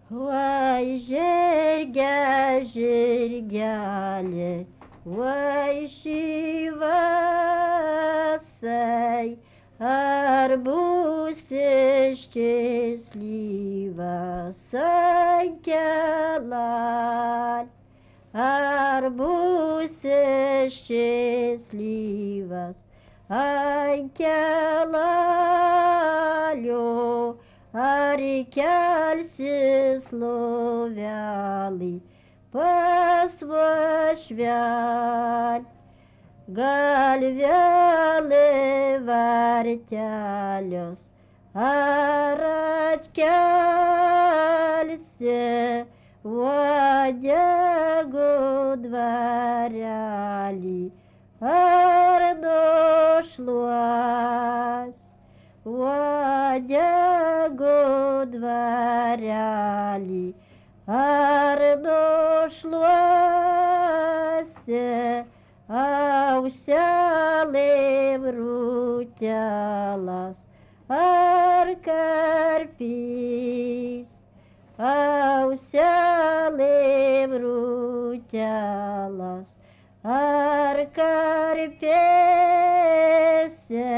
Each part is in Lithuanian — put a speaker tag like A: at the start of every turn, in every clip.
A: Vai žirge, žirgelė, vai šyvasai, ar būsi ščėslyvas angelal, ar būsi ščėslyvas angelalio, ar įkelsis lovelį pas vašvel, gal vėlai vartelius, ar atkelsi uodegų dvarelį, ar nušluos uodegų dvarelį, ar nušluosi auselėm rūtelas, ar karpys auselėm rūtelas, ar karpėsi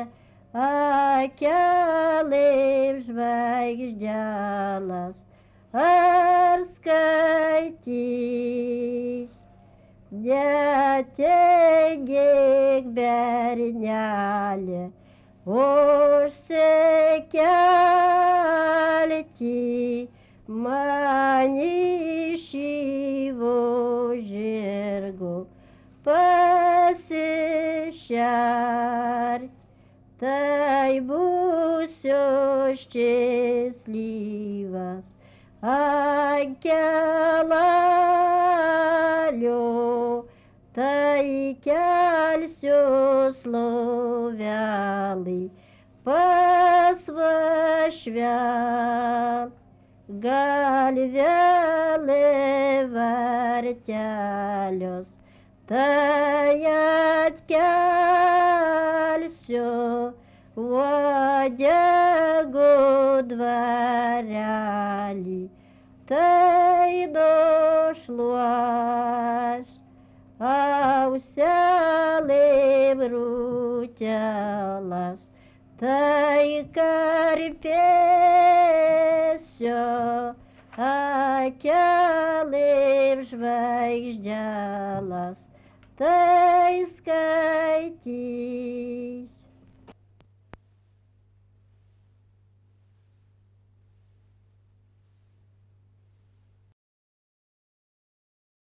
A: akelėm žvaigždelas, ar skaitys netingėk bernelė, užsikelti man iš šyvo žirgo pasišert, tai būsiu ščėslyvas angelalio, tai kelsiu slovelį pas vašvel, gal vėlai vartelius, tai atkelsiu uodegų dvarelį, tai nušluos auselėm rūtelas, tai karpėsiu akelėm žvaigždelas, tai skaitys